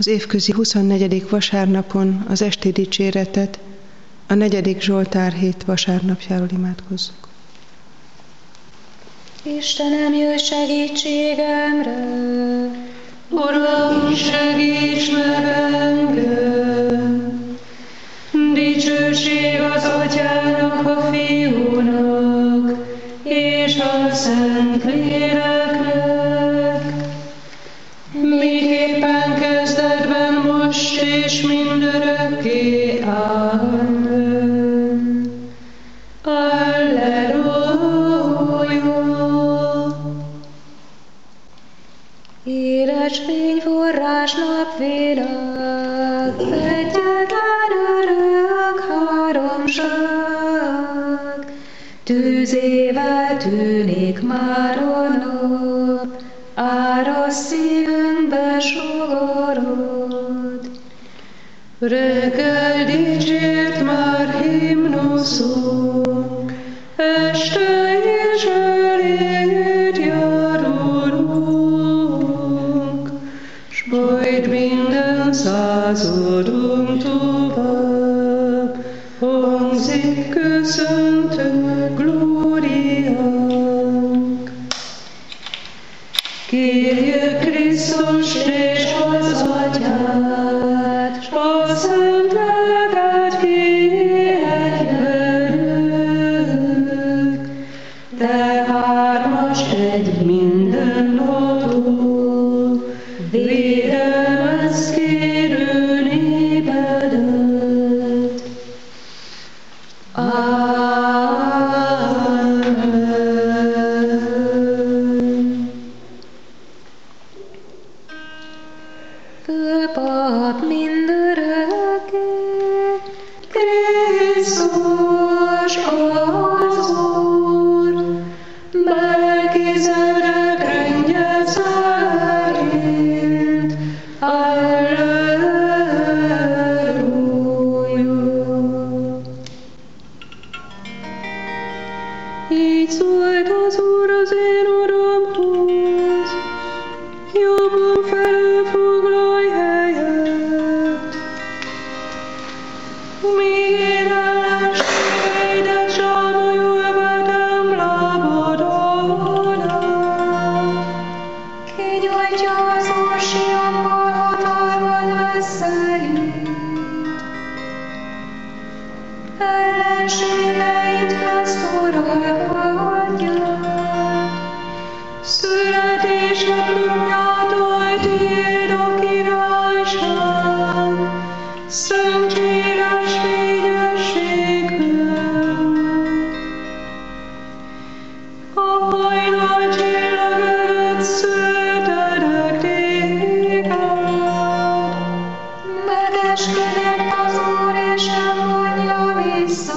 Az évközi 24. vasárnapon az esti dicséretet a 4. Zsoltár hét vasárnapjáról imádkozzuk. Istenem, jöjj segítségemre! Uram, segíts meg engem! Dicsőség az Atyának, a Fiúnak, és a Szentléleknek, miképpen kezdetben, most és mindörökké. Amen. Alleluja! Éles fényforrás napvilág, egyetlen örök háromság, tűzével tűnik már a nap, áraszt szívünkbe sugorod. Reggel dicsért már himnuszunk, este is eléd járulunk, s majd minden századunk tovább hangzik köszöntő glóriánk. Kérjük Krisztust és az Atyát, s a Szent Lelket kérj velük, te hármas egy mindenható, védelmezz kérő népedet. Amen. Főpap mindörökké, Krisztus az Úr, Melchizedek rendje szerint. Alleluja! Így szólt az Úr az én Uramhoz, jobbom felől foglalj helyet. Míg én ellenségeidet zsámolyul vetem lábad alá. Kinyújtja az Úr Sionból hatalmad veszélyét. Ellenségeid felszólalhatja. Születésed napjától tiéd a királyság, szentséges fényességben. A hajnal csillag előtt szültedek téged. Megeskedett az Úr, és nem vonja vissza.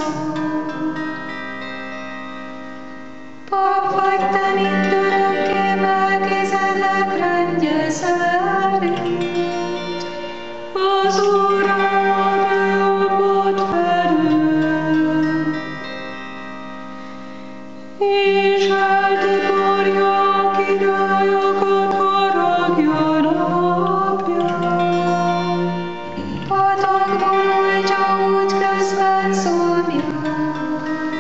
Pap vagy te mindörökké, Melchizedek rendje szerint. Az Úr álmod leopott felül, és eltiporja a királyokat haragja napján. Patakban nyújtja útközben szomjat,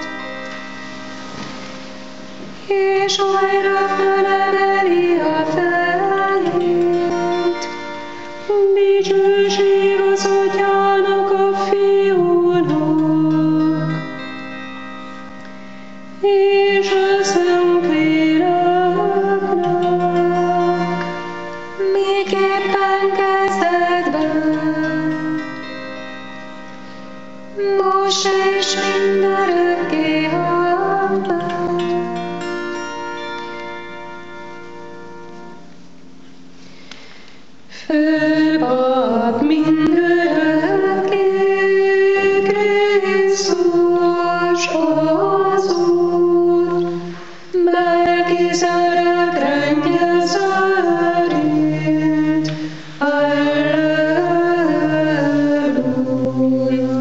és olyra fölemeli a fejét. Dicsőség az Atyának, a Fiúnak, és a Szentléleknek, miképpen kezdetben, most és mindörökké. Amen. Főpap mindörökké, Krisztus az Úr, Melchizedek rendje szerint. Alleluja!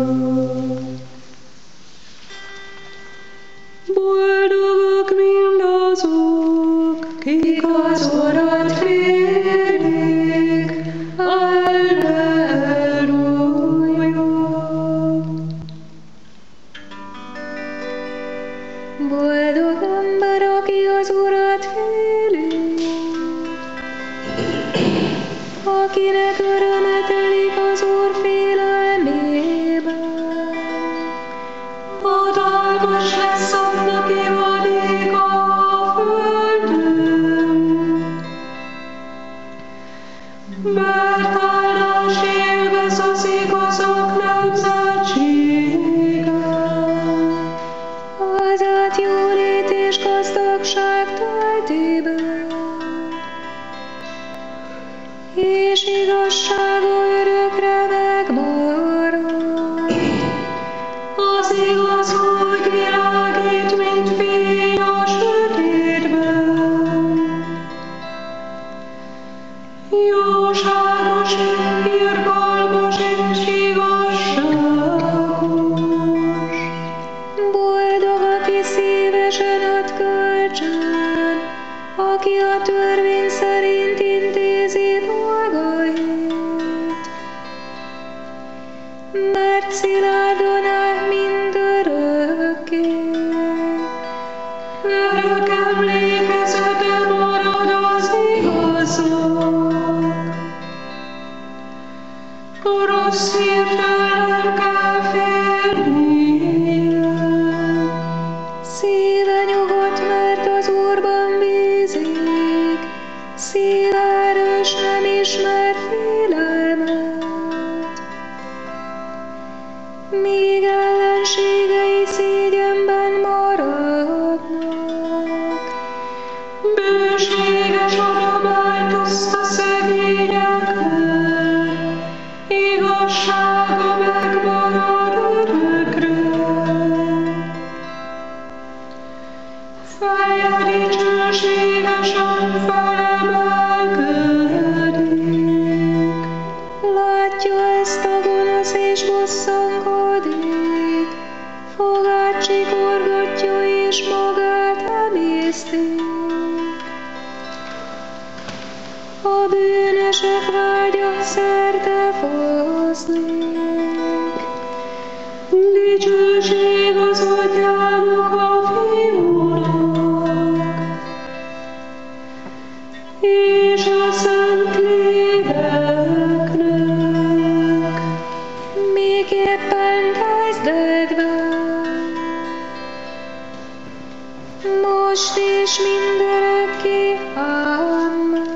Boldogok mindazok, kik az Urat félik. Alleluja! akinek öröme telik az Úr félelmében. Hatalmas lesz annak ivadéka a földön, mert áldás élvez az igazak nemzetsége. Házát jólét és gazdagság töltében, és igazsága örökre megmarad. Az igaz úgy világít, mint fény a sötétben. Jóságos, irgalmas és igazságos. Boldog, aki szívesen ad kölcsön, aki a törvény szerint intézi dolgait. Mert szilárdon áll mindörökké. Örök emlékezete marad az igaznak. A rossz hírtől nem kell félnie. Szíve nyugodt, mert az Úrban bízik, szíve erős, nem ismer félelmet. Míg ellenségei szégyenben maradnak, Bőséges adományt oszt a szegényeknek, igazsága megmarad örökre. Feje dicsőségesen felemelkedik. látja ezt a gonosz és bosszankodik, fogát csikorgatja és magát emészti. A bűnösök vágya szerte foszlik. Dicsőség az Atyának, a Fiúnak, és a Szentléleknek. Miképpen kezdetben, most és mindörökké. Amen.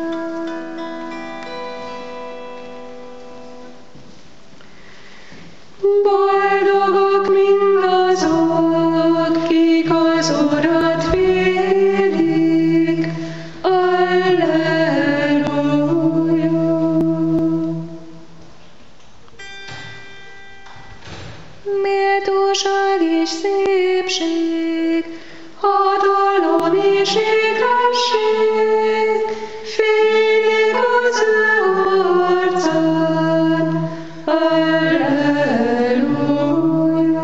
Boldogok mindazok, kik az Urat félik. Alleluja! Méltóság és szépség, Hatalom és ékesség, félik az ő arcán. Alleluja!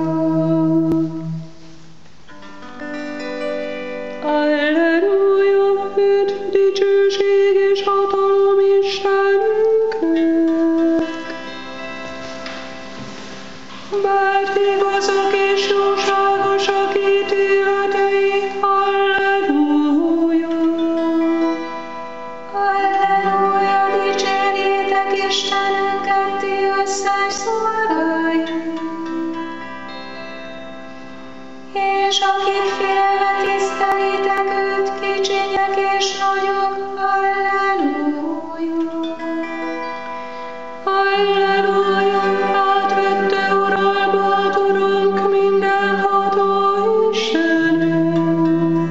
Alleluja! Üdv, dicsőség és hatalom Istenünknek. Mert igazak és jóságosak ítéletei. Alleluja! Alleluja, dicsérjétek Istenünket, ti összes szolgái. És akik félve tisztelitek őt, kicsinyek és nagyok. Alleluja! Alleluja! Átvette uralmat Urunk, mindenható Istenünk.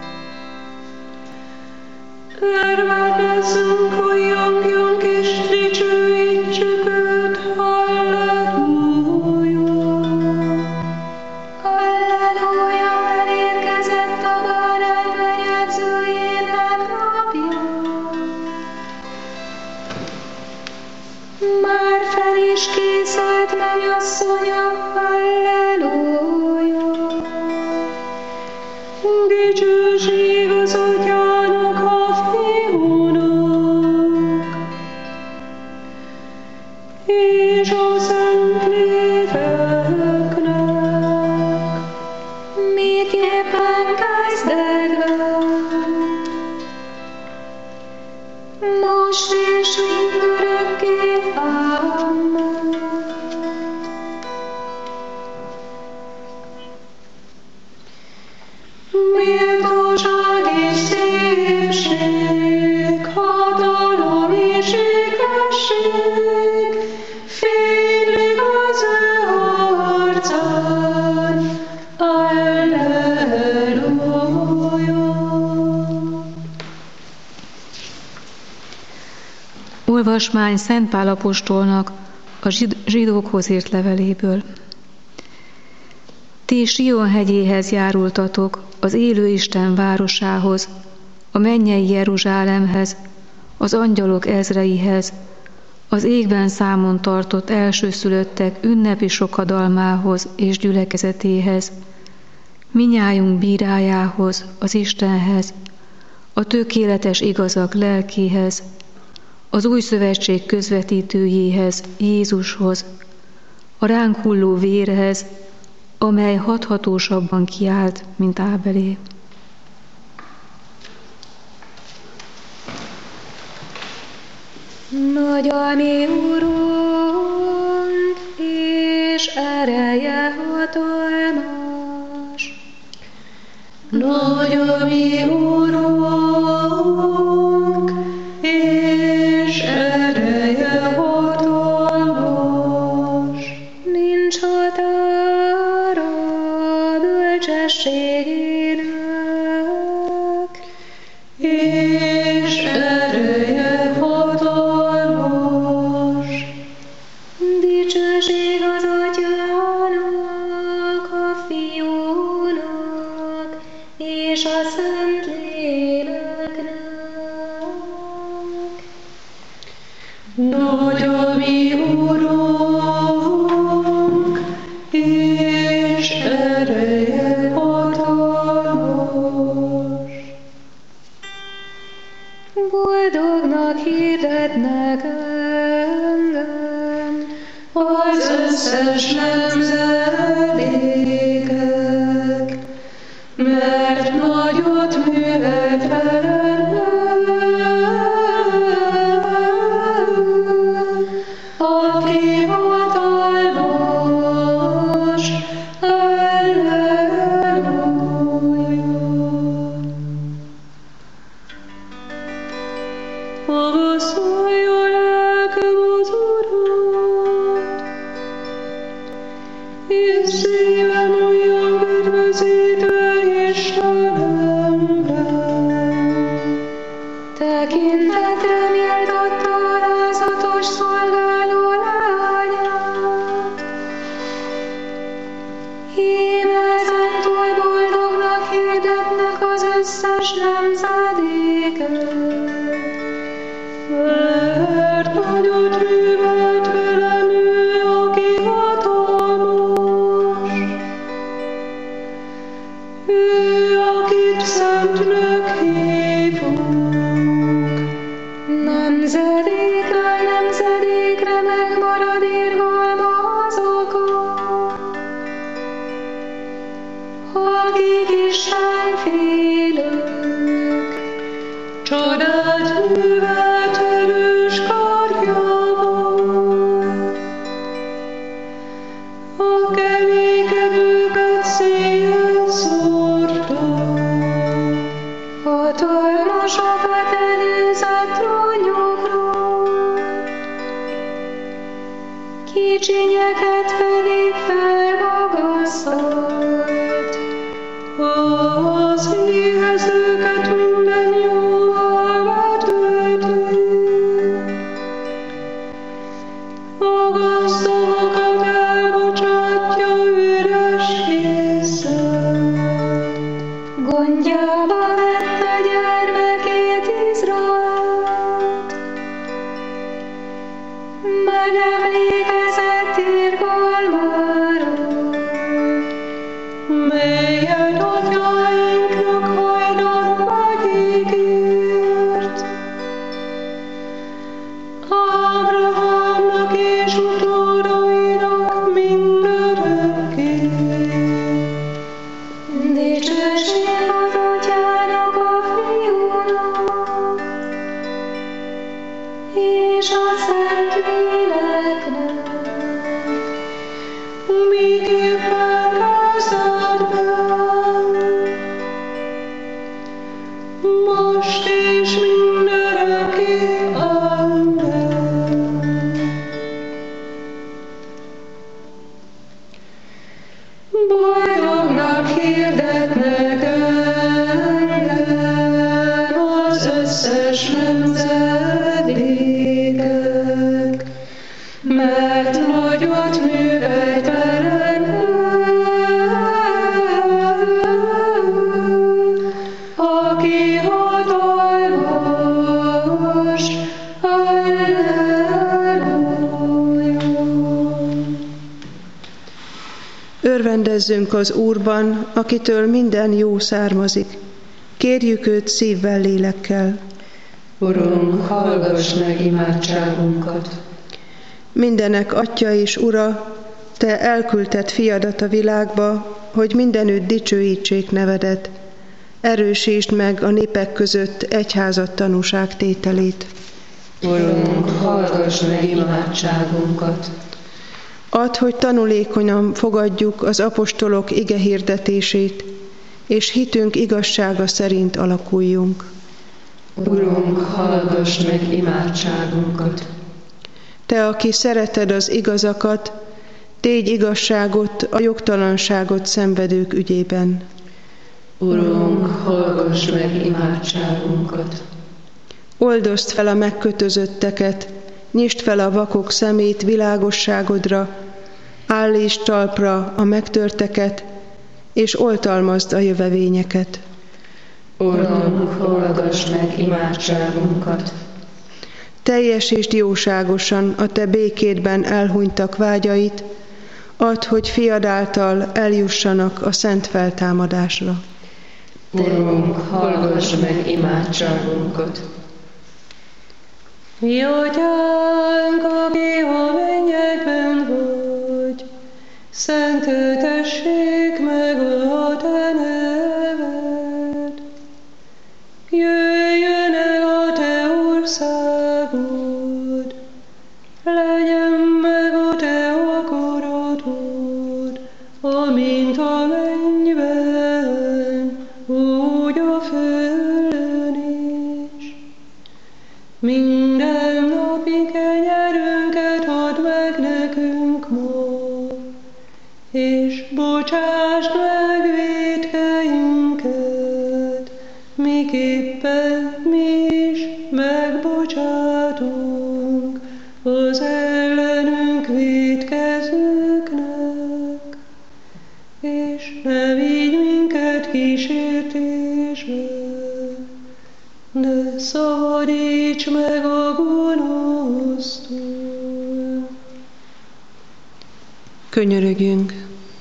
Örvendezzünk, újjongjunk és dicsőítsük őt. Alleluja! Alleluja, elérkezett a bárány menyegzőjének napja. Már fel is készült mennyasszonya. Alleluja! Dicsőség az Atyának, a Fiúnak, és a Szentléleknek. Miképpen kezdetben, most és mindörökké. Olvasmány Szent Pál apostolnak a zsidókhoz írt leveléből. Ti Sion hegyéhez járultatok, az élő Isten városához, a mennyei Jeruzsálemhez, az angyalok ezreihez, az égben számon tartott elsőszülöttek ünnepi sokadalmához és gyülekezetéhez, minnyájunk bírájához, az Istenhez, a tökéletes igazak lelkéhez, az új szövetség közvetítőjéhez, Jézushoz, a ránk hulló vérhez, amely hathatósabban kiált, mint Ábelé. Nagy a mi Urunk, és ereje hatalmas. Nagy a mi Urunk, és ereje hatalmas. Nincs határa bölcsességének, és ereje hatalmas. Dicsőség az Atyának, a Fiúnak, és a Szentléleknek. Nagy a mi Urunk, és ereje hatalmas. Boldognak hirdetnek engem az összes nemzedékek, mert nagyot művelt velem, aki hatalmas, Halleluja. Magasztalj a lelkem az Urat, és szívem olyan üdvözítő Istenemre. Tekintetre méltatta alázatos szolgáló lányát. Íme ezentúl boldognak hirdetnek az összes nemzedékek, mert nagyot művelt velem ő, aki hatalmas. Ő, akit Szentnek hívunk, nemzedékről nemzedékre megmarad irgalma azokon, akik Istenfélők. Csodát művelt erős karjával, a kemékedőket széjjel szórta, hatalmasokat előzött trónjukról, kicsinyeket pedig felmagasztalt, az éhezőket minden jóval betölti, a gazdagakat elbocsátja üres kézzel. Gondjába vette gyermekét Izraelt, megemlékezett irgalmáról, melyet atyáinknak hajdan megígért. Ábrahámnak és utódainak mindörökké. Dicsőség az Atyának, a Fiúnak, és a Szentléleknek, miképpen kezdetben, most és mindörökké. Amen. Boldognak hirdetnek engem az összes nemzedékek, Örvendezzünk az Úrban, akitől minden jó származik. Kérjük őt szívvel, lélekkel. Urunk, hallgass meg imádságunkat! Mindenek Atya és Ura, Te elküldted fiadat a világba, hogy mindenütt dicsőítsék nevedet. Erősítsd meg a népek között egyházad tanúságtételét. Urunk, hallgass meg imádságunkat! Add, hogy tanulékonyan fogadjuk az apostolok ige hirdetését, és hitünk igazsága szerint alakuljunk. Urunk, hallgass meg imádságunkat! Te, aki szereted az igazakat, tégy igazságot a jogtalanságot szenvedők ügyében. Urunk, hallgass meg imádságunkat! Oldozd fel a megkötözötteket, nyisd fel a vakok szemét világosságodra, állítsd talpra a megtörteket, és oltalmazd a jövevényeket. Urunk, hallgass meg imádságunkat! Teljesítsd jóságosan a Te békédben elhunytak vágyait, add, hogy fiad által eljussanak a szent feltámadásra. Urunk, hallgass meg imádságunkat! Mi Atyánk, aki a mennyekben vagy, szenteltessék meg a Te neved. Jöjjön el a Te országod, legyen meg a Te akaratod, amint a mennyben, úgy a földön is. Minden napi kenyerünket add meg nekünk ma, és bocsásd meg vétkeinket, miképpen mi is megbocsátunk az ellenünk vétkezőknek, és ne vigy minket kísértésbe, de szabadíts meg a gonosztól. Könyörögjünk!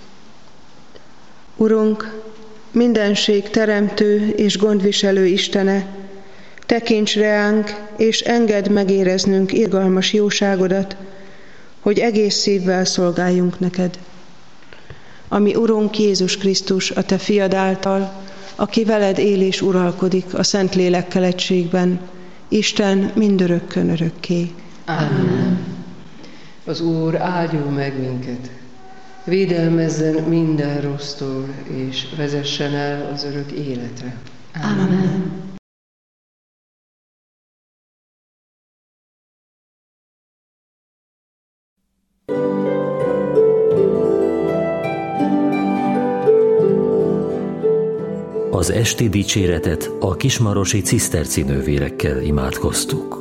Urunk, mindenség teremtő és gondviselő Istene, tekints reánk, és engedd megéreznünk irgalmas jóságodat, hogy egész szívvel szolgáljunk neked. Ami Urunk Jézus Krisztus, a Te fiad által, aki veled él és uralkodik a Szentlélekkel egységben, Isten mindörökkön örökké. Amen. Az Úr áldjon meg minket, védelmezzen minden rossztól, és vezessen el az örök életre. Amen. Az esti dicséretet a kismarosi ciszterci nővérekkel imádkoztuk.